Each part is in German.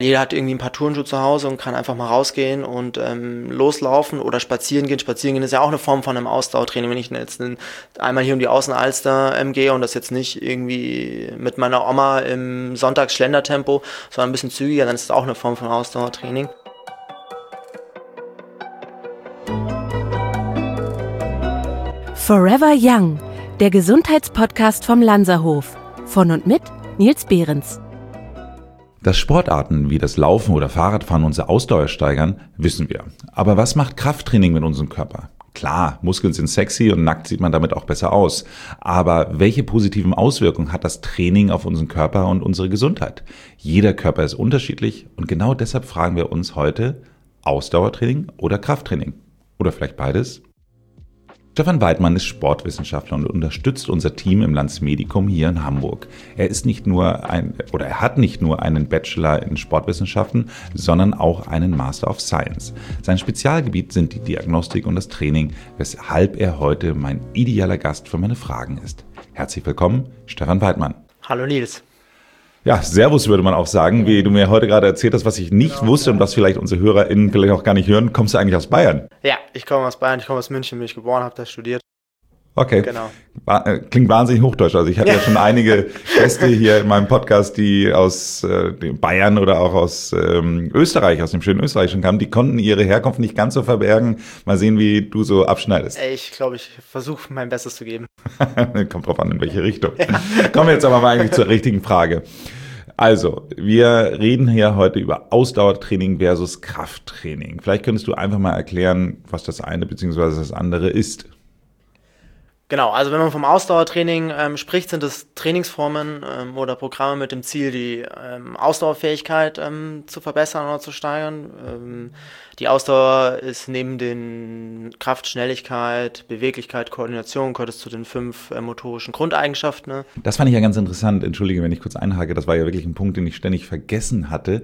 Jeder hat irgendwie ein paar Turnschuhe zu Hause und kann einfach mal rausgehen und loslaufen oder spazieren gehen. Spazieren gehen ist ja auch eine Form von einem Ausdauertraining. Wenn ich jetzt einmal hier um die Außenalster gehe und das jetzt nicht irgendwie mit meiner Oma im Sonntagsschlendertempo, sondern ein bisschen zügiger, dann ist das auch eine Form von Ausdauertraining. Forever Young, der Gesundheitspodcast vom Lanzerhof. Von und mit Nils Behrens. Dass Sportarten wie das Laufen oder Fahrradfahren unsere Ausdauer steigern, wissen wir. Aber was macht Krafttraining mit unserem Körper? Klar, Muskeln sind sexy und nackt sieht man damit auch besser aus. Aber welche positiven Auswirkungen hat das Training auf unseren Körper und unsere Gesundheit? Jeder Körper ist unterschiedlich und genau deshalb fragen wir uns heute, Ausdauertraining oder Krafttraining? Oder vielleicht beides? Stefan Weidmann ist Sportwissenschaftler und unterstützt unser Team im Lanz Medicum hier in Hamburg. Er hat nicht nur einen Bachelor in Sportwissenschaften, sondern auch einen Master of Science. Sein Spezialgebiet sind die Diagnostik und das Training, weshalb er heute mein idealer Gast für meine Fragen ist. Herzlich willkommen, Stefan Weidmann. Hallo Nils. Ja, Servus würde man auch sagen, wie du mir heute gerade erzählt hast, was ich nicht wusste und was vielleicht unsere HörerInnen vielleicht auch gar nicht hören. Kommst du eigentlich aus Bayern? Ja, ich komme aus Bayern, ich komme aus München, bin ich geboren, habe da studiert. Okay, genau. Klingt wahnsinnig hochdeutsch. Also ich hatte ja schon einige Gäste hier in meinem Podcast, die aus Bayern oder auch aus Österreich, aus dem schönen Österreich schon kamen. Die konnten ihre Herkunft nicht ganz so verbergen. Mal sehen, wie du so abschneidest. Ich glaube, ich versuche mein Bestes zu geben. Kommt drauf an, in welche Richtung. Kommen wir jetzt aber mal eigentlich zur richtigen Frage. Also, wir reden hier heute über Ausdauertraining versus Krafttraining. Vielleicht könntest du einfach mal erklären, was das eine bzw. das andere ist. Genau, also wenn man vom Ausdauertraining spricht, sind es Trainingsformen oder Programme mit dem Ziel, die Ausdauerfähigkeit zu verbessern oder zu steigern. Die Ausdauer ist neben den Kraft, Schnelligkeit, Beweglichkeit, Koordination, gehört es zu den 5 motorischen Grundeigenschaften. Ne? Das fand ich ja ganz interessant. Entschuldige, wenn ich kurz einhake. Das war ja wirklich ein Punkt, den ich ständig vergessen hatte,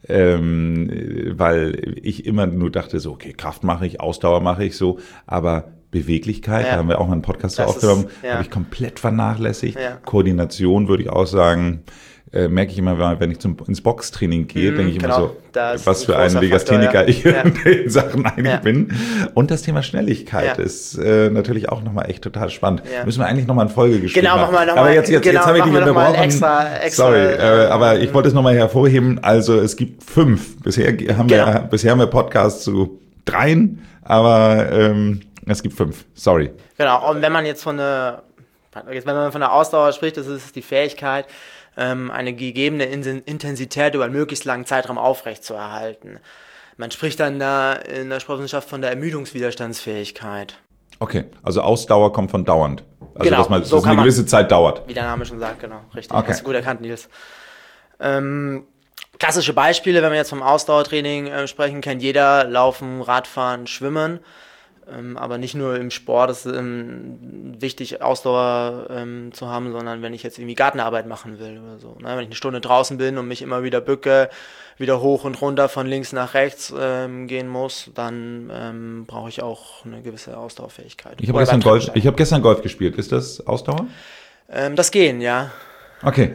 weil ich immer nur dachte, so okay, Kraft mache ich, Ausdauer mache ich so, aber Beweglichkeit, da haben wir auch mal einen Podcast aufgenommen, habe ich komplett vernachlässigt. Ja. Koordination würde ich auch sagen, merke ich immer, wenn ich ins Boxtraining gehe, denke ich immer so, was für ein Legastheniker ich in den Sachen eigentlich bin. Und das Thema Schnelligkeit ist natürlich auch nochmal echt total spannend. Müssen wir eigentlich nochmal eine Folge geschrieben haben. Machen wir nochmal. Aber jetzt haben wir dich unterbrochen. Extra, sorry, aber ich wollte es nochmal hervorheben. Also es gibt 5. Bisher haben wir Podcasts zu 3, aber es gibt 5, sorry. Genau, und wenn man jetzt von der Ausdauer spricht, das ist die Fähigkeit, eine gegebene Intensität über einen möglichst langen Zeitraum aufrechtzuerhalten. Man spricht dann da in der Sportwissenschaft von der Ermüdungswiderstandsfähigkeit. Okay, also Ausdauer kommt von dauernd. Also genau, dass es eine gewisse Zeit dauert. Wie der Name schon sagt, genau, richtig. Okay. Hast du gut erkannt, Nils. Klassische Beispiele, wenn wir jetzt vom Ausdauertraining sprechen, kennt jeder: Laufen, Radfahren, Schwimmen. Aber nicht nur im Sport ist wichtig, Ausdauer zu haben, sondern wenn ich jetzt irgendwie Gartenarbeit machen will oder so. Ne? Wenn ich eine Stunde draußen bin und mich immer wieder bücke, wieder hoch und runter von links nach rechts gehen muss, dann brauche ich auch eine gewisse Ausdauerfähigkeit. Ich habe gestern Golf gespielt. Ist das Ausdauer? Das Gehen, ja. Okay.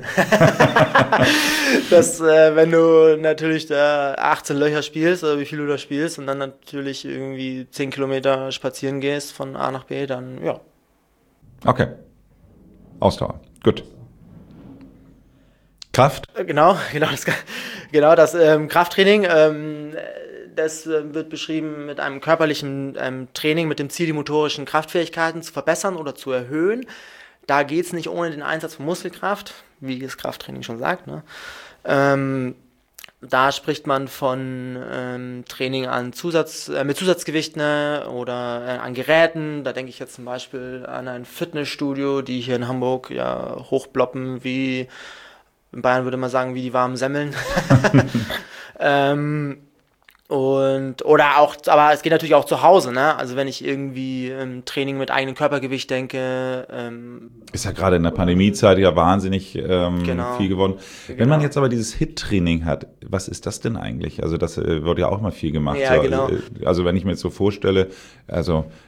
Wenn du natürlich da 18 Löcher spielst oder wie viel du da spielst und dann natürlich irgendwie 10 Kilometer spazieren gehst von A nach B, dann ja. Okay. Ausdauer. Gut. Kraft? Genau das Krafttraining. Das wird beschrieben mit einem körperlichen Training mit dem Ziel, die motorischen Kraftfähigkeiten zu verbessern oder zu erhöhen. Da geht es nicht ohne den Einsatz von Muskelkraft, wie das Krafttraining schon sagt. Ne? Da spricht man von Training mit Zusatzgewichten oder an Geräten. Da denke ich jetzt zum Beispiel an ein Fitnessstudio, die hier in Hamburg ja hochbloppen, wie in Bayern würde man sagen, wie die warmen Semmeln. Aber es geht natürlich auch zu Hause, ne? Also wenn ich irgendwie Training mit eigenem Körpergewicht denke. Ist ja gerade in der Pandemiezeit ja wahnsinnig viel geworden. Genau. Wenn man jetzt aber dieses HIIT-Training hat, was ist das denn eigentlich? Also das wird ja auch mal viel gemacht. Ja, so, genau. Also wenn ich mir jetzt so vorstelle, also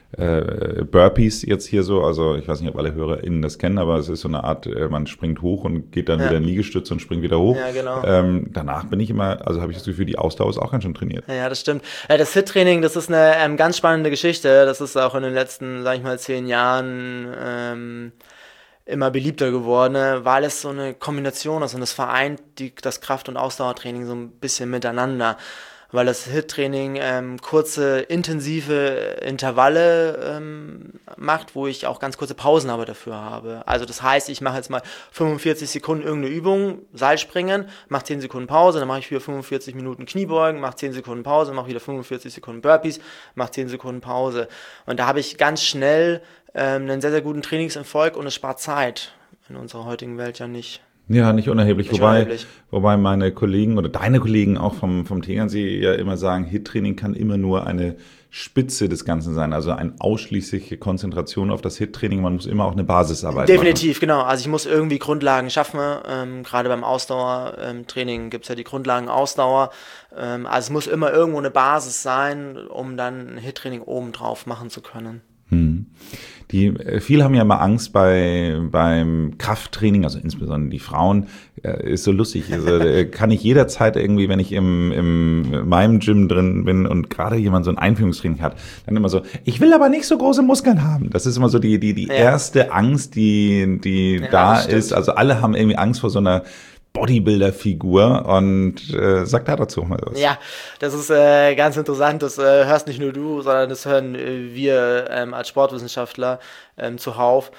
Burpees jetzt hier so, also ich weiß nicht, ob alle HörerInnen das kennen, aber es ist so eine Art, man springt hoch und geht dann wieder in Liegestütze und springt wieder hoch. Ja, genau. Danach bin ich immer, also habe ich das Gefühl, die Ausdauer ist auch ganz schön trainiert. Ja, das stimmt. Das HIIT-Training, das ist eine ganz spannende Geschichte. Das ist auch in den letzten, sag ich mal, 10 Jahren immer beliebter geworden, weil es so eine Kombination ist und es vereint das Kraft- und Ausdauertraining so ein bisschen miteinander. Weil das HIIT-Training kurze, intensive Intervalle macht, wo ich auch ganz kurze Pausen aber dafür habe. Also das heißt, ich mache jetzt mal 45 Sekunden irgendeine Übung, Seilspringen, mache 10 Sekunden Pause, dann mache ich wieder 45 Minuten Kniebeugen, mache 10 Sekunden Pause, mache wieder 45 Sekunden Burpees, mache 10 Sekunden Pause. Und da habe ich ganz schnell einen sehr, sehr guten Trainingserfolg und es spart Zeit. In unserer heutigen Welt ja nicht. Ja, nicht unerheblich. Wobei meine Kollegen oder deine Kollegen auch vom Tegernsee ja immer sagen, HIIT-Training kann immer nur eine Spitze des Ganzen sein, also eine ausschließliche Konzentration auf das HIIT-Training. Man muss immer auch eine Basisarbeit Definitiv, machen. genau. Also ich muss irgendwie Grundlagen schaffen. Gerade beim Ausdauertraining gibt es ja die Grundlagen Ausdauer. Also es muss immer irgendwo eine Basis sein, um dann ein HIIT-Training obendrauf machen zu können. Viele haben ja immer Angst beim Krafttraining, also insbesondere die Frauen, ist so lustig. Also kann ich jederzeit irgendwie, wenn ich in meinem Gym drin bin und gerade jemand so ein Einführungstraining hat, dann immer so, ich will aber nicht so große Muskeln haben. Das ist immer so die erste Angst, die da ist. Also alle haben irgendwie Angst vor so einer Bodybuilder-Figur und sag da dazu mal was. Ja, das ist ganz interessant. Das hörst nicht nur du, sondern das hören wir als Sportwissenschaftler zuhauf.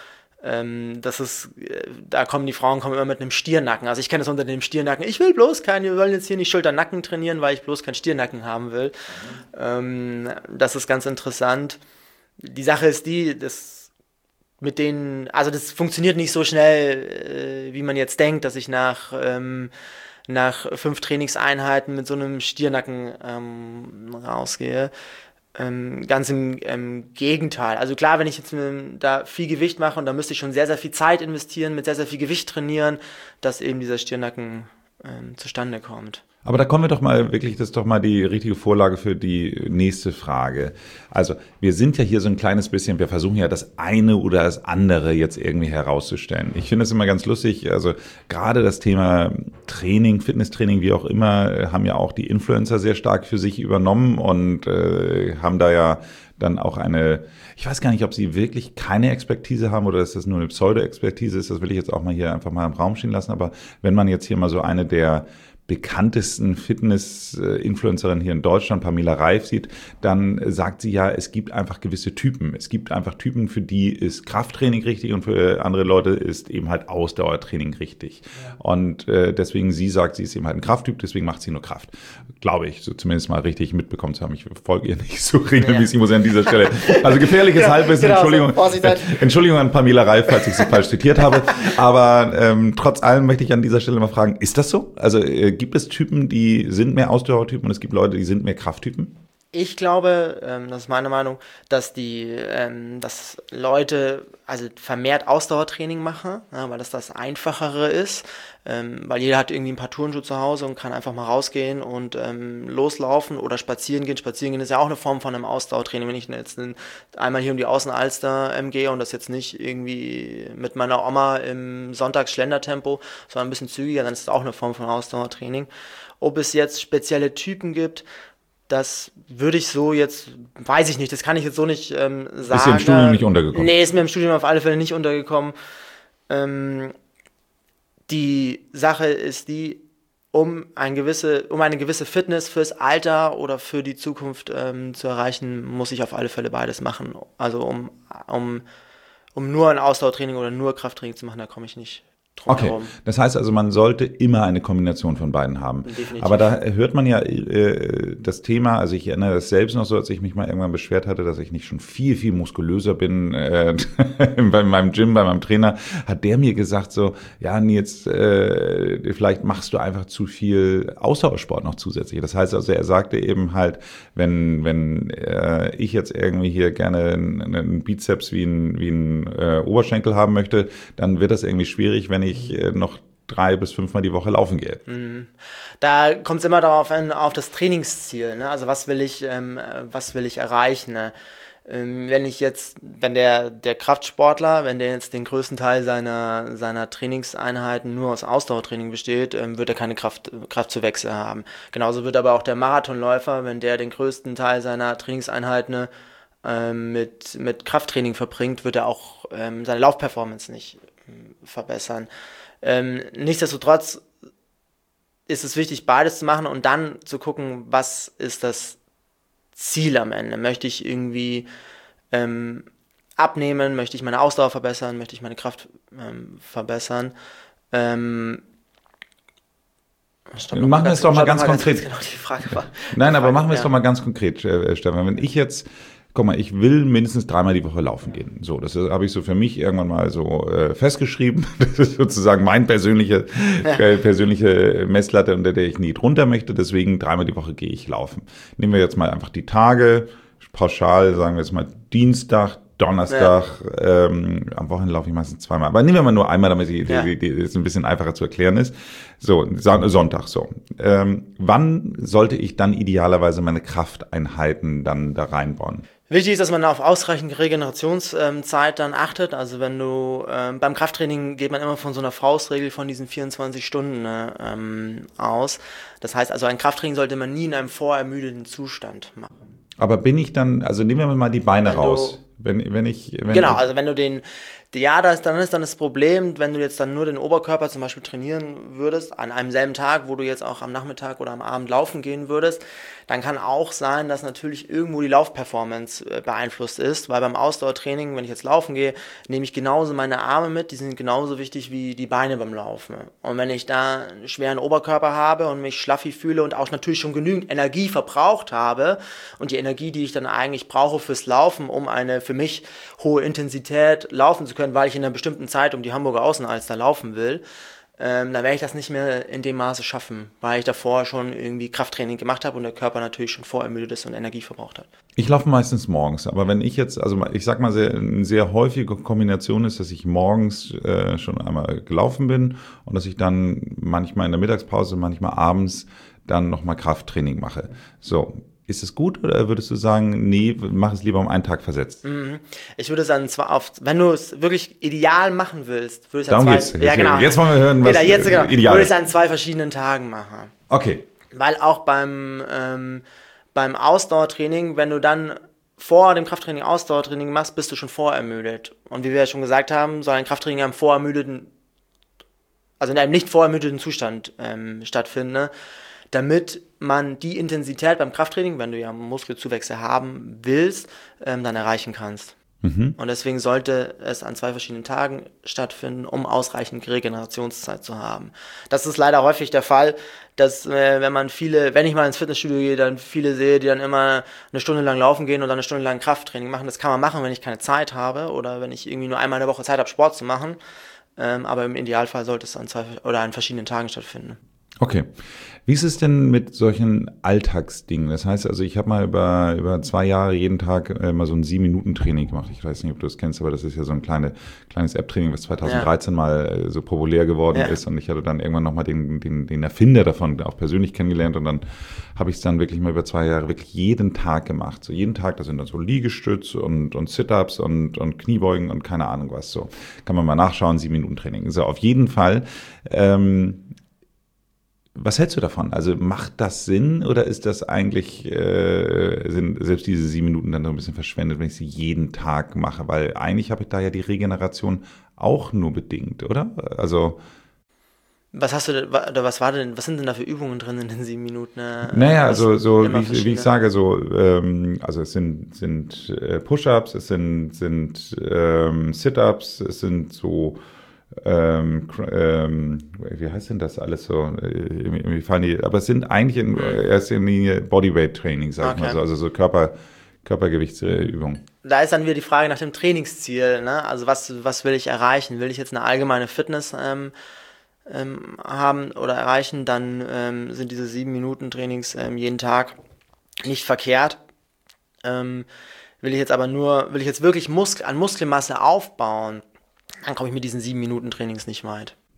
Da kommen die Frauen immer mit einem Stirnacken. Also ich kenne das unter dem Stirnacken. Wir wollen jetzt hier nicht Schulter-Nacken trainieren, weil ich bloß keinen Stirnacken haben will. Das ist ganz interessant. Die Sache ist das funktioniert nicht so schnell, wie man jetzt denkt, dass ich nach 5 Trainingseinheiten mit so einem Stirnacken rausgehe. Ganz im Gegenteil. Also klar, wenn ich jetzt da viel Gewicht mache und da müsste ich schon sehr, sehr viel Zeit investieren, mit sehr, sehr viel Gewicht trainieren, dass eben dieser Stirnacken zustande kommt. Aber da kommen wir doch mal wirklich, das ist doch mal die richtige Vorlage für die nächste Frage. Also wir sind ja hier so ein kleines bisschen, wir versuchen ja das eine oder das andere jetzt irgendwie herauszustellen. Ich finde es immer ganz lustig, also gerade das Thema Training, Fitnesstraining, wie auch immer, haben ja auch die Influencer sehr stark für sich übernommen und haben da ja dann auch ich weiß gar nicht, ob sie wirklich keine Expertise haben oder dass das nur eine Pseudo-Expertise ist, das will ich jetzt auch mal hier einfach mal im Raum stehen lassen, aber wenn man jetzt hier mal so eine der bekanntesten Fitness-Influencerin hier in Deutschland, Pamela Reif, sieht, dann sagt sie ja, es gibt einfach gewisse Typen. Es gibt einfach Typen, für die ist Krafttraining richtig und für andere Leute ist eben halt Ausdauertraining richtig. Ja. Und deswegen, sie sagt, sie ist eben halt ein Krafttyp, deswegen macht sie nur Kraft. Glaube ich, so zumindest mal richtig mitbekommen zu haben. Ich folge ihr nicht so regelmäßig, muss ich an dieser Stelle. Also gefährliches Halbwissen, genau, Entschuldigung an Pamela Reif, falls ich sie falsch zitiert habe. Aber trotz allem möchte ich an dieser Stelle mal fragen, ist das so? Also gibt es Typen, die sind mehr Ausdauertypen und es gibt Leute, die sind mehr Krafttypen? Ich glaube, das ist meine Meinung, dass Leute vermehrt Ausdauertraining machen, weil das Einfachere ist, weil jeder hat irgendwie ein paar Turnschuhe zu Hause und kann einfach mal rausgehen und loslaufen oder spazieren gehen. Spazieren gehen ist ja auch eine Form von einem Ausdauertraining. Wenn ich jetzt einmal hier um die Außenalster gehe und das jetzt nicht irgendwie mit meiner Oma im Sonntagsschlendertempo, sondern ein bisschen zügiger, dann ist das auch eine Form von Ausdauertraining. Ob es jetzt spezielle Typen gibt, das würde ich so jetzt, weiß ich nicht, das kann ich jetzt so nicht sagen. Ist dir im Studium nicht untergekommen? Nee, ist mir im Studium auf alle Fälle nicht untergekommen. Die Sache ist die, um eine gewisse Fitness fürs Alter oder für die Zukunft zu erreichen, muss ich auf alle Fälle beides machen. Also um nur ein Ausdauertraining oder nur Krafttraining zu machen, da komme ich nicht. Okay, das heißt also, man sollte immer eine Kombination von beiden haben. Definitiv. Aber da hört man ja das Thema, also ich erinnere das selbst noch so, als ich mich mal irgendwann beschwert hatte, dass ich nicht schon viel, viel muskulöser bin bei meinem Gym, bei meinem Trainer, hat der mir gesagt so, ja Nils, vielleicht machst du einfach zu viel Ausdauersport noch zusätzlich. Das heißt also, er sagte eben halt, wenn ich jetzt irgendwie hier gerne einen Bizeps wie ein Oberschenkel haben möchte, dann wird das irgendwie schwierig, wenn ich noch 3 bis 5 Mal die Woche laufen gehe. Da kommt es immer darauf an, auf das Trainingsziel. Ne? Also was will ich erreichen? Ne? Wenn der Kraftsportler, wenn der jetzt den größten Teil seiner Trainingseinheiten nur aus Ausdauertraining besteht, wird er keine Kraftzuwächse haben. Genauso wird aber auch der Marathonläufer, wenn der den größten Teil seiner Trainingseinheiten mit Krafttraining verbringt, wird er auch seine Laufperformance nicht verbessern. Nichtsdestotrotz ist es wichtig, beides zu machen und dann zu gucken, was ist das Ziel am Ende. Möchte ich irgendwie abnehmen? Möchte ich meine Ausdauer verbessern? Möchte ich meine Kraft verbessern? Machen wir es doch mal ganz konkret. Genau, die Frage war. Nein, aber machen wir es doch mal ganz konkret, Stefan. Wenn ich jetzt, guck mal, ich will mindestens 3-mal die Woche laufen gehen. So, das habe ich so für mich irgendwann mal so festgeschrieben. Das ist sozusagen meine persönliche Messlatte, unter der ich nie drunter möchte. Deswegen 3-mal die Woche gehe ich laufen. Nehmen wir jetzt mal einfach die Tage. Pauschal sagen wir jetzt mal Dienstag, Donnerstag, am Wochenende laufe ich meistens 2-mal. Aber nehmen wir mal nur einmal, damit es ein bisschen einfacher zu erklären ist. So, Sonntag, so. Wann sollte ich dann idealerweise meine Krafteinheiten dann da reinbauen? Wichtig ist, dass man auf ausreichend Regenerationszeit dann achtet. Also wenn du beim Krafttraining geht man immer von so einer Faustregel von diesen 24 Stunden aus. Das heißt also, ein Krafttraining sollte man nie in einem vorermüdeten Zustand machen. Aber bin ich dann, also nehmen wir mal die Beine raus. Dann ist dann das Problem, wenn du jetzt dann nur den Oberkörper zum Beispiel trainieren würdest, an einem selben Tag, wo du jetzt auch am Nachmittag oder am Abend laufen gehen würdest, dann kann auch sein, dass natürlich irgendwo die Laufperformance beeinflusst ist, weil beim Ausdauertraining, wenn ich jetzt laufen gehe, nehme ich genauso meine Arme mit, die sind genauso wichtig wie die Beine beim Laufen. Und wenn ich da einen schweren Oberkörper habe und mich schlaffi fühle und auch natürlich schon genügend Energie verbraucht habe und die Energie, die ich dann eigentlich brauche fürs Laufen, um eine für mich hohe Intensität laufen zu können, weil ich in einer bestimmten Zeit um die Hamburger Außenalster laufen will, dann werde ich das nicht mehr in dem Maße schaffen, weil ich davor schon irgendwie Krafttraining gemacht habe und der Körper natürlich schon vorermüdet ist und Energie verbraucht hat. Ich laufe meistens morgens, aber wenn ich jetzt, also ich sag mal, eine sehr häufige Kombination ist, dass ich morgens schon einmal gelaufen bin und dass ich dann manchmal in der Mittagspause, manchmal abends dann nochmal Krafttraining mache. So. Ist es gut oder würdest du sagen, nee, mach es lieber um einen Tag versetzt? Ich würde es dann zwar wenn du es wirklich ideal machen willst, würde ich es an Jetzt wollen wir hören, was ideal ist. Würde ich es ist. an 2 verschiedenen Tagen machen. Okay. Weil auch beim Ausdauertraining, wenn du dann vor dem Krafttraining Ausdauertraining machst, bist du schon vorermüdet. Und wie wir ja schon gesagt haben, soll ein Krafttraining in einem nicht vorermüdeten Zustand stattfinden, ne? Damit man die Intensität beim Krafttraining, wenn du ja Muskelzuwächse haben willst, dann erreichen kannst. Und deswegen sollte es an 2 verschiedenen Tagen stattfinden, um ausreichend Regenerationszeit zu haben. Das ist leider häufig der Fall, dass wenn ich mal ins Fitnessstudio gehe, dann viele sehe, die dann immer eine Stunde lang laufen gehen und dann eine Stunde lang Krafttraining machen. Das kann man machen, wenn ich keine Zeit habe oder wenn ich irgendwie nur einmal in der Woche Zeit habe, Sport zu machen. Aber im Idealfall sollte es an verschiedenen Tagen stattfinden. Okay. Wie ist es denn mit solchen Alltagsdingen? Das heißt also, ich habe mal über 2 Jahre jeden Tag mal so ein 7-Minuten-Training gemacht. Ich weiß nicht, ob du das kennst, aber das ist ja so ein kleines App-Training, was 2013 mal so populär geworden ist. Und ich hatte dann irgendwann nochmal den Erfinder davon auch persönlich kennengelernt. Und dann habe ich es dann wirklich mal über 2 Jahre wirklich jeden Tag gemacht. So jeden Tag, da sind dann so Liegestütz und Sit-Ups und Kniebeugen und keine Ahnung was. So kann man mal nachschauen, 7-Minuten-Training. So, auf jeden Fall. Was hältst du davon? Also macht das Sinn oder ist das eigentlich, sind selbst diese 7 Minuten dann so ein bisschen verschwendet, wenn ich sie jeden Tag mache? Weil eigentlich habe ich da ja die Regeneration auch nur bedingt, oder? Also was sind denn da für Übungen drin in den 7 Minuten? Naja, also so wie ich sage, so also es sind Push-Ups, es sind Sit-Ups, es sind so wie heißt denn das alles so? Mir fallen die, aber es sind eigentlich in erster Linie Bodyweight-Training, sag ich mal so, also so Körpergewichtsübungen. Da ist dann wieder die Frage nach dem Trainingsziel, ne? Also was will ich erreichen? Will ich jetzt eine allgemeine Fitness haben oder erreichen, dann sind diese 7-Minuten-Trainings jeden Tag nicht verkehrt. Will ich jetzt wirklich an Muskelmasse aufbauen, dann komme ich mit diesen 7-Minuten-Trainings nicht weit.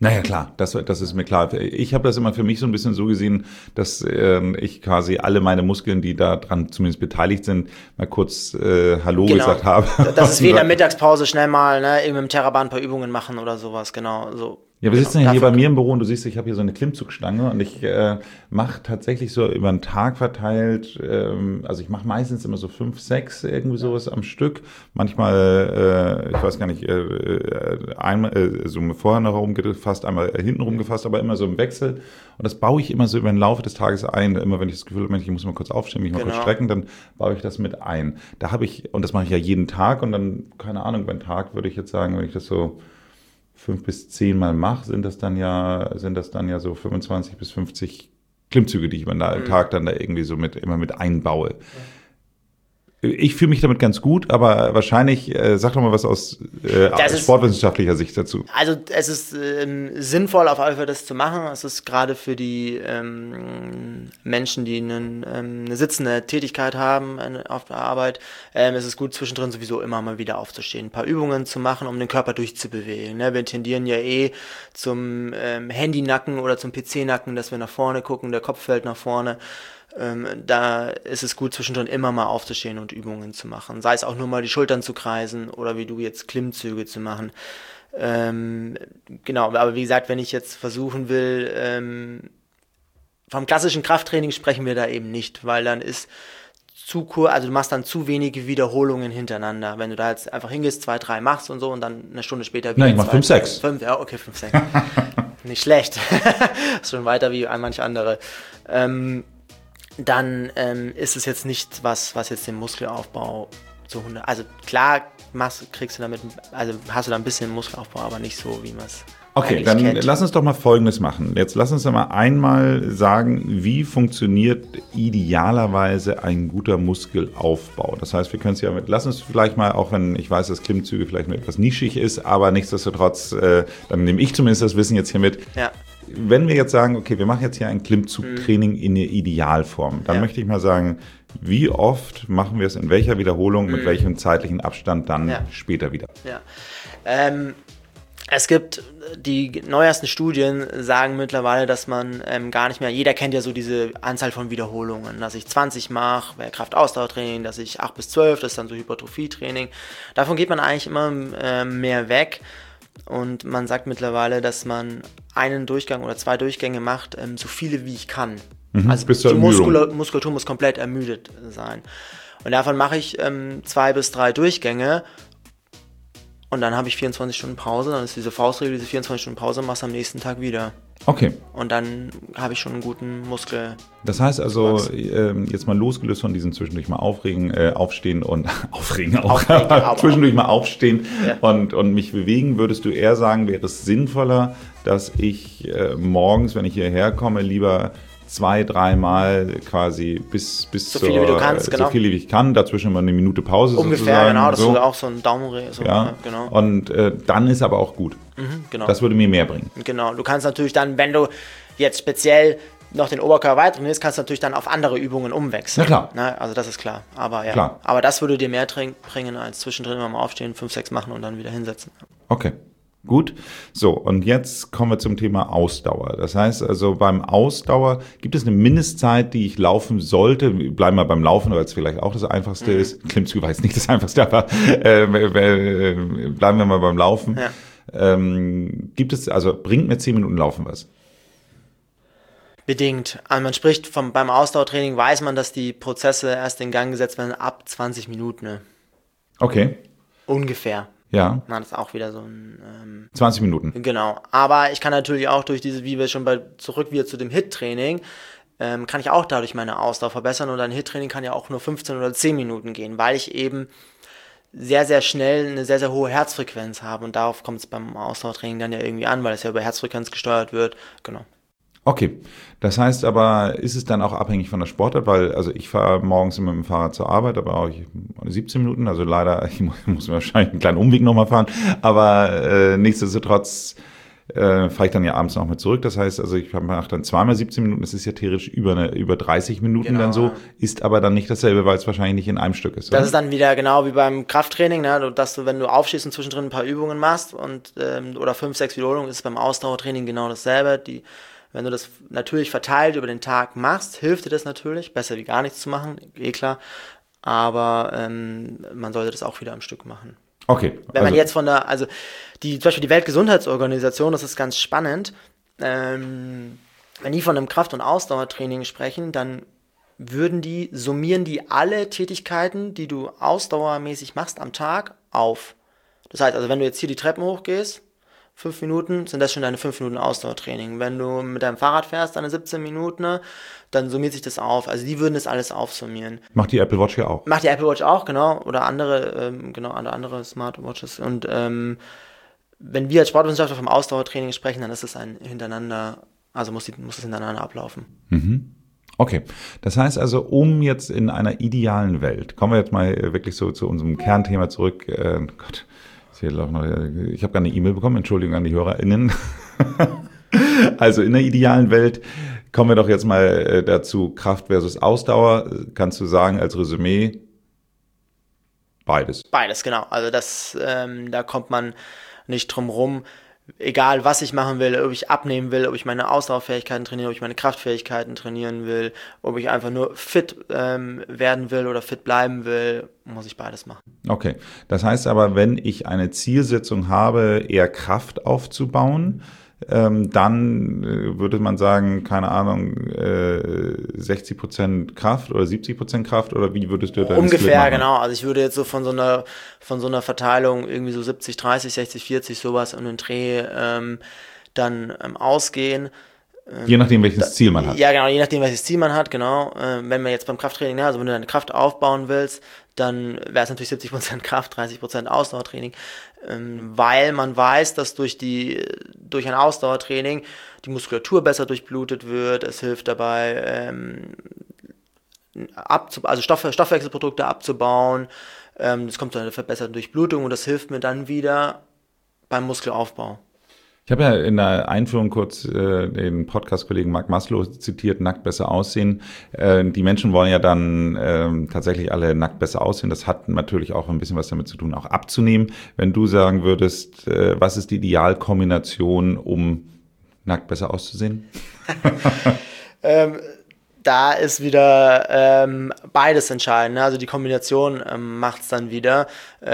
Naja, klar, das ist mir klar. Ich habe das immer für mich so ein bisschen so gesehen, dass ich quasi alle meine Muskeln, die da dran zumindest beteiligt sind, mal kurz Hallo gesagt habe. Das ist wie in der Mittagspause schnell mal, ne, eben im Terrabahn ein paar Übungen machen oder sowas, genau. So. Ja, wir sitzen ja hier bei mir im Büro und du siehst, ich habe hier so eine Klimmzugstange und ich mache tatsächlich so über den Tag verteilt, also ich mache meistens immer so 5, 6 irgendwie sowas am Stück. Manchmal, ich weiß gar nicht, einmal so vorher noch rumgefasst, einmal hinten rumgefasst, aber immer so im Wechsel. Und das baue ich immer so über den Laufe des Tages ein. Immer wenn ich das Gefühl habe, ich muss mal kurz aufstehen, mich mal kurz strecken, dann baue ich das mit ein. Da habe ich, und das mache ich ja jeden Tag und dann, keine Ahnung, über den Tag würde ich jetzt sagen, wenn ich das so 5 bis 10 Mal mache, sind das dann ja so 25 bis 50 Klimmzüge, die ich über den Tag dann da irgendwie so immer mit einbaue. Ich fühle mich damit ganz gut, aber wahrscheinlich, sag doch mal was aus sportwissenschaftlicher Sicht dazu. Also es ist sinnvoll, auf alle Fälle das zu machen. Es ist gerade für die Menschen, die eine sitzende Tätigkeit haben auf der Arbeit, es ist gut, zwischendrin sowieso immer mal wieder aufzustehen, ein paar Übungen zu machen, um den Körper durchzubewegen. Ne? Wir tendieren ja zum Handynacken oder zum PC-Nacken, dass wir nach vorne gucken, der Kopf fällt nach vorne. Da ist es gut, zwischendrin immer mal aufzustehen und Übungen zu machen. Sei es auch nur mal die Schultern zu kreisen oder wie du jetzt Klimmzüge zu machen. Genau, aber wie gesagt, wenn ich jetzt versuchen will, vom klassischen Krafttraining sprechen wir da eben nicht, weil dann ist also du machst dann zu wenige Wiederholungen hintereinander. Wenn du da jetzt einfach hingehst, 2, 3 machst und so und dann eine Stunde später wieder. Nein, ich mach 5, 6. 5, ja, okay, 5, 6. Nicht schlecht. Ist schon weiter wie manche andere. Dann ist es jetzt nicht was jetzt den Muskelaufbau zu 100. Also klar kriegst du damit, also hast du da ein bisschen Muskelaufbau, aber nicht so, wie man es Okay, dann kennt. Lass uns doch mal Folgendes machen. Jetzt lass uns doch mal einmal sagen, wie funktioniert idealerweise ein guter Muskelaufbau. Das heißt, wir können es ja lass uns vielleicht mal, auch wenn ich weiß, dass Klimmzüge vielleicht nur etwas nischig ist, aber nichtsdestotrotz, dann nehme ich zumindest das Wissen jetzt hier mit. Ja. Wenn wir jetzt sagen, okay, wir machen jetzt hier ein Klimmzugtraining in der Idealform, dann möchte ich mal sagen, wie oft machen wir es in welcher Wiederholung, mit welchem zeitlichen Abstand dann später wieder? Ja. Es gibt die neuesten Studien, sagen mittlerweile, dass man gar nicht mehr, jeder kennt ja so diese Anzahl von Wiederholungen, dass ich 20 mache, wäre Kraft-Ausdauertraining, dass ich 8 bis 12, das ist dann so Hypertrophie-Training. Davon geht man eigentlich immer mehr weg. Und man sagt mittlerweile, dass man einen Durchgang oder 2 Durchgänge macht, so viele wie ich kann. Also die Muskulatur muss komplett ermüdet sein. Und davon mache ich 2 bis 3 Durchgänge und dann habe ich 24 Stunden Pause. Dann ist diese Faustregel, diese 24 Stunden Pause, machst du am nächsten Tag wieder. Okay. Und dann habe ich schon einen guten Muskel. Das heißt also, jetzt mal losgelöst von diesem zwischendurch mal aufstehen und aufregen auch. Zwischendurch mal aufstehen und mich bewegen, würdest du eher sagen, wäre es sinnvoller, dass ich morgens, wenn ich hierher komme, lieber 2, 3 Mal quasi bis so viele wie du kannst, genau. So viele wie ich kann, dazwischen immer eine Minute Pause ungefähr, sozusagen. Genau, das ist auch so ein Daumenregel. So, genau. Und dann ist aber auch gut. Genau. Das würde mir mehr bringen. Genau, du kannst natürlich dann, wenn du jetzt speziell noch den Oberkörper weiter trainierst, kannst du natürlich dann auf andere Übungen umwechseln. Na klar. Ne? Also das ist klar. Aber klar. Aber das würde dir mehr bringen, als zwischendrin immer mal aufstehen, 5, 6 machen und dann wieder hinsetzen. Okay. Gut, so und jetzt kommen wir zum Thema Ausdauer. Das heißt also beim Ausdauer gibt es eine Mindestzeit, die ich laufen sollte. Wir bleiben mal beim Laufen, weil es vielleicht auch das Einfachste ist. Klimmzüge war jetzt nicht das Einfachste, aber bleiben wir mal beim Laufen. Ja. Bringt mir 10 Minuten Laufen was? Bedingt. Also man spricht beim Ausdauertraining, weiß man, dass die Prozesse erst in Gang gesetzt werden ab 20 Minuten. Ne? Okay. Ungefähr. Ja. Das ist auch wieder so ein... 20 Minuten. Genau. Aber ich kann natürlich auch durch diese, wie wir schon zurück wieder zu dem HIIT-Training, kann ich auch dadurch meine Ausdauer verbessern und ein HIIT-Training kann ja auch nur 15 oder 10 Minuten gehen, weil ich eben sehr, sehr schnell eine sehr, sehr hohe Herzfrequenz habe und darauf kommt es beim Ausdauertraining dann ja irgendwie an, weil es ja über Herzfrequenz gesteuert wird. Genau. Okay, das heißt aber, ist es dann auch abhängig von der Sportart, weil also ich fahre morgens immer mit dem Fahrrad zur Arbeit, aber auch 17 Minuten, also leider, ich muss wahrscheinlich einen kleinen Umweg nochmal fahren, aber nichtsdestotrotz fahre ich dann ja abends noch mal zurück. Das heißt, also ich mache dann zweimal 17 Minuten, das ist ja theoretisch über 30 Minuten dann so, ist aber dann nicht dasselbe, weil es wahrscheinlich nicht in einem Stück ist. Oder? Das ist dann wieder genau wie beim Krafttraining, ne? Dass du, wenn du aufstehst und zwischendrin ein paar Übungen machst oder 5, 6 Wiederholungen, ist es beim Ausdauertraining genau dasselbe. Wenn du das natürlich verteilt über den Tag machst, hilft dir das natürlich, besser wie gar nichts zu machen, klar. Aber man sollte das auch wieder am Stück machen. Okay. Wenn man jetzt zum Beispiel die Weltgesundheitsorganisation, das ist ganz spannend, wenn die von einem Kraft- und Ausdauertraining sprechen, dann summieren die alle Tätigkeiten, die du ausdauermäßig machst am Tag auf. Das heißt, also wenn du jetzt hier die Treppen hochgehst, 5 Minuten, sind das schon deine 5 Minuten Ausdauertraining. Wenn du mit deinem Fahrrad fährst, deine 17 Minuten, dann summiert sich das auf. Also die würden das alles aufsummieren. Macht die Apple Watch ja auch. Macht die Apple Watch auch, genau. Oder andere Smartwatches. Und wenn wir als Sportwissenschaftler vom Ausdauertraining sprechen, dann ist es ein hintereinander, also muss es hintereinander ablaufen. Mhm. Okay, das heißt also, um jetzt in einer idealen Welt, kommen wir jetzt mal wirklich so zu unserem Kernthema zurück. Gott, ich habe gerade eine E-Mail bekommen, Entschuldigung an die HörerInnen. Also in der idealen Welt kommen wir doch jetzt mal dazu, Kraft versus Ausdauer. Kannst du sagen als Resümee, beides? Beides, genau. Also da kommt man nicht drum rum. Egal, was ich machen will, ob ich abnehmen will, ob ich meine Ausdauerfähigkeiten trainiere, ob ich meine Kraftfähigkeiten trainieren will, ob ich einfach nur fit werden will oder fit bleiben will, muss ich beides machen. Okay, das heißt aber, wenn ich eine Zielsetzung habe, eher Kraft aufzubauen, dann würde man sagen, keine Ahnung, 60% Kraft oder 70% Kraft oder wie würdest du da ungefähr, genau. Also ich würde jetzt so von so einer Verteilung irgendwie so 70, 30, 60, 40 sowas um den Dreh dann ausgehen. Je nachdem, welches Ziel man hat. Ja, genau, je nachdem, welches Ziel man hat, genau. Wenn man jetzt beim Krafttraining, also wenn du deine Kraft aufbauen willst, dann wäre es natürlich 70% Kraft, 30% Ausdauertraining, weil man weiß, dass durch ein Ausdauertraining die Muskulatur besser durchblutet wird. Es hilft dabei, Stoffwechselprodukte abzubauen. Es kommt zu einer verbesserten Durchblutung und das hilft mir dann wieder beim Muskelaufbau. Ich habe ja in der Einführung kurz den Podcast-Kollegen Mark Maslow zitiert, nackt besser aussehen. Die Menschen wollen ja dann tatsächlich alle nackt besser aussehen. Das hat natürlich auch ein bisschen was damit zu tun, auch abzunehmen. Wenn du sagen würdest, was ist die Idealkombination, um nackt besser auszusehen? Da ist wieder beides entscheidend. Ne? Also die Kombination macht's dann wieder.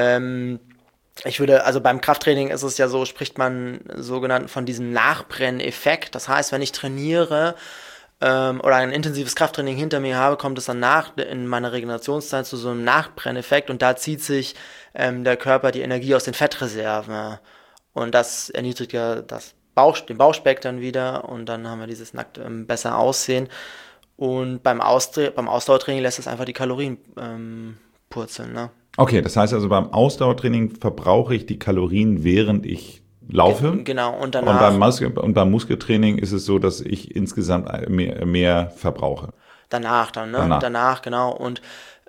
Also beim Krafttraining ist es ja so, spricht man sogenannt von diesem Nachbrenneffekt. Das heißt, wenn ich trainiere oder ein intensives Krafttraining hinter mir habe, kommt es dann in meiner Regenerationszeit zu so einem Nachbrenneffekt und da zieht sich der Körper die Energie aus den Fettreserven und das erniedrigt ja den Bauchspeck dann wieder und dann haben wir dieses nackt besser aussehen und beim Ausdauertraining lässt es einfach die Kalorien purzeln, ne? Okay, das heißt also beim Ausdauertraining verbrauche ich die Kalorien, während ich laufe. Genau, und danach. Und beim Muskeltraining ist es so, dass ich insgesamt mehr verbrauche. Danach dann, ne? Danach, genau. Und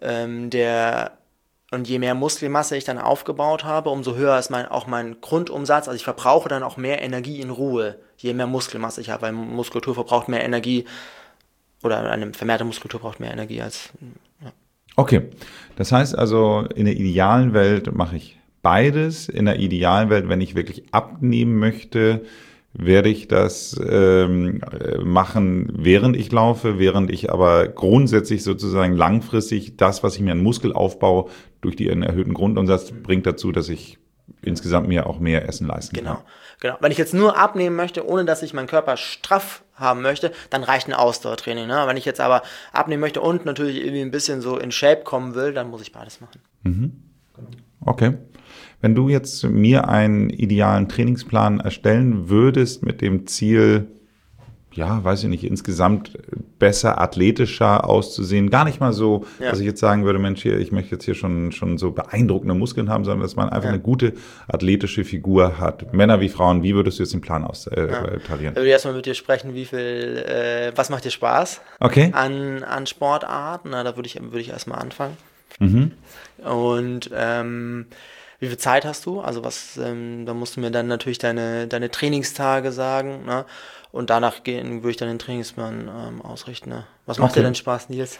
je mehr Muskelmasse ich dann aufgebaut habe, umso höher ist auch mein Grundumsatz. Also ich verbrauche dann auch mehr Energie in Ruhe, je mehr Muskelmasse ich habe, weil Muskulatur verbraucht mehr Energie oder eine vermehrte Muskulatur braucht mehr Energie als. Ja. Okay, das heißt also, in der idealen Welt mache ich beides. In der idealen Welt, wenn ich wirklich abnehmen möchte, werde ich das machen, während ich laufe, während ich aber grundsätzlich sozusagen langfristig das, was ich mir an Muskel aufbaue, durch den erhöhten Grundumsatz bringt dazu, dass ich insgesamt mir auch mehr Essen leisten kann. Genau. Wenn ich jetzt nur abnehmen möchte, ohne dass ich meinen Körper straff haben möchte, dann reicht ein Ausdauertraining. Ne? Wenn ich jetzt aber abnehmen möchte und natürlich irgendwie ein bisschen so in Shape kommen will, dann muss ich beides machen. Mhm. Okay. Wenn du jetzt mir einen idealen Trainingsplan erstellen würdest mit dem Ziel, ja, weiß ich nicht, insgesamt besser, athletischer auszusehen. Gar nicht mal so, dass ich jetzt sagen würde, Mensch, ich möchte jetzt hier schon so beeindruckende Muskeln haben, sondern dass man einfach eine gute athletische Figur hat. Männer wie Frauen, wie würdest du jetzt den Plan tarieren? Ich würde erstmal mit dir sprechen, was macht dir Spaß an Sportarten? Na, da würde ich erstmal anfangen. Mhm. Und wie viel Zeit hast du? Also da musst du mir dann natürlich deine Trainingstage sagen, ne? Und danach würde ich dann den Trainingsplan ausrichten. Ne? Was macht dir denn Spaß, Nils?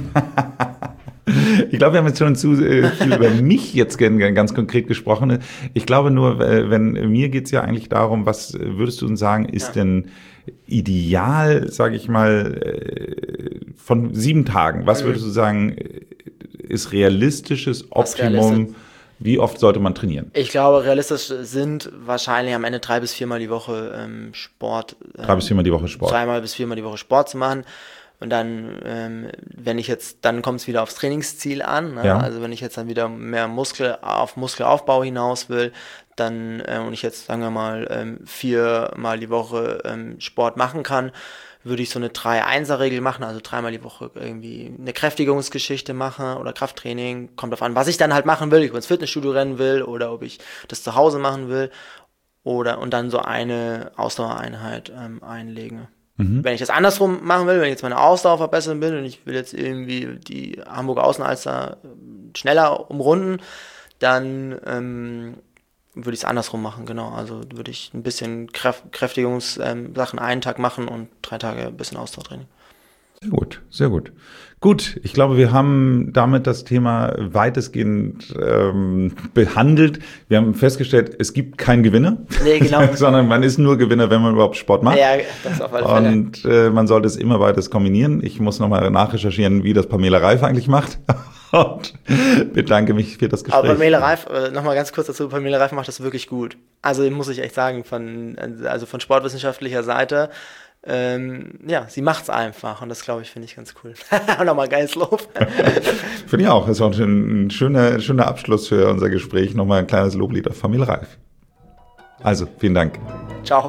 Ich glaube, wir haben jetzt schon zu viel über mich jetzt ganz konkret gesprochen. Ich glaube nur, mir geht's ja eigentlich darum, was würdest du uns sagen, ist denn ideal, sage ich mal, von 7 Tagen, was würdest du sagen, ist realistisches Optimum? Wie oft sollte man trainieren? Ich glaube, realistisch sind wahrscheinlich am Ende 3 bis 4 Mal die Woche Sport. 3 bis 4 Mal die Woche Sport. 3 bis 4 Mal die Woche Sport zu machen. Und dann, dann kommt es wieder aufs Trainingsziel an. Ne? Ja. Also wenn ich jetzt dann wieder mehr Muskelaufbau hinaus will, dann und ich jetzt, sagen wir mal, 4 Mal die Woche Sport machen kann, würde ich so eine 3-1er-Regel machen, also 3 Mal die Woche irgendwie eine Kräftigungsgeschichte machen oder Krafttraining. Kommt drauf an, was ich dann halt machen will, ob ich ins Fitnessstudio rennen will oder ob ich das zu Hause machen will und dann so eine Ausdauereinheit einlegen. Wenn ich das andersrum machen will, wenn ich jetzt meine Ausdauer verbessern will und ich will jetzt irgendwie die Hamburger Außenalster schneller umrunden, dann würde ich es andersrum machen, genau. Also würde ich ein bisschen Kräftigungssachen einen Tag machen und 3 Tage ein bisschen Ausdauertraining. Sehr gut, sehr gut. Gut, ich glaube, wir haben damit das Thema weitestgehend behandelt. Wir haben festgestellt, es gibt keinen Gewinner, nee, genau. sondern man ist nur Gewinner, wenn man überhaupt Sport macht. Ja, das auf alle Fälle. Und man sollte es immer beides kombinieren. Ich muss nochmal nachrecherchieren, wie das Pamela Reif eigentlich macht. Und bedanke mich für das Gespräch. Aber Pamela Reif, nochmal ganz kurz dazu, Pamela Reif macht das wirklich gut. Also muss ich echt sagen, von sportwissenschaftlicher Seite, sie macht's einfach und das, glaube ich, finde ich ganz cool. Und nochmal geiles Lob. Finde ich auch. Das ist auch ein schöner Abschluss für unser Gespräch. Nochmal ein kleines Loblied auf Pamela Reif. Also, vielen Dank. Ciao.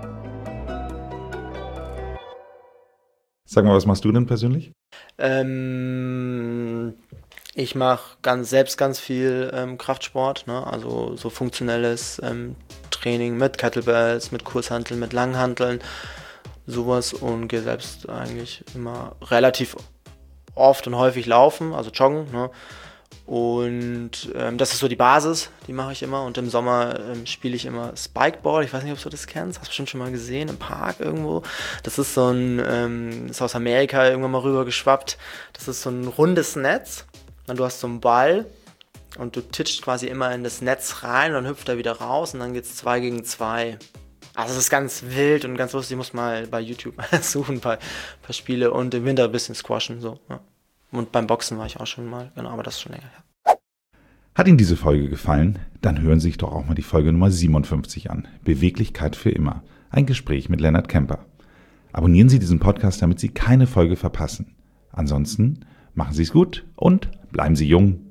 Sag mal, was machst du denn persönlich? Ich mache ganz viel Kraftsport, ne? Also so funktionelles Training mit Kettlebells, mit Kurzhanteln, mit Langhanteln, sowas, und gehe selbst eigentlich immer relativ oft und häufig laufen, also joggen, ne? Und das ist so die Basis, die mache ich immer, und im Sommer spiele ich immer Spikeball. Ich weiß nicht, ob du das kennst, hast du bestimmt schon mal gesehen, im Park irgendwo. Das ist so ist aus Amerika irgendwann mal rüber geschwappt. Das ist so ein rundes Netz und du hast so einen Ball und du titscht quasi immer in das Netz rein und dann hüpft er wieder raus und dann geht's 2 gegen 2. Also es ist ganz wild und ganz lustig, ich muss mal bei YouTube suchen, ein paar Spiele, und im Winter ein bisschen squashen, so, ja. Und beim Boxen war ich auch schon mal, genau, aber das ist schon länger her. Hat Ihnen diese Folge gefallen? Dann hören Sie sich doch auch mal die Folge Nummer 57 an. Beweglichkeit für immer. Ein Gespräch mit Lennart Kemper. Abonnieren Sie diesen Podcast, damit Sie keine Folge verpassen. Ansonsten machen Sie es gut und bleiben Sie jung.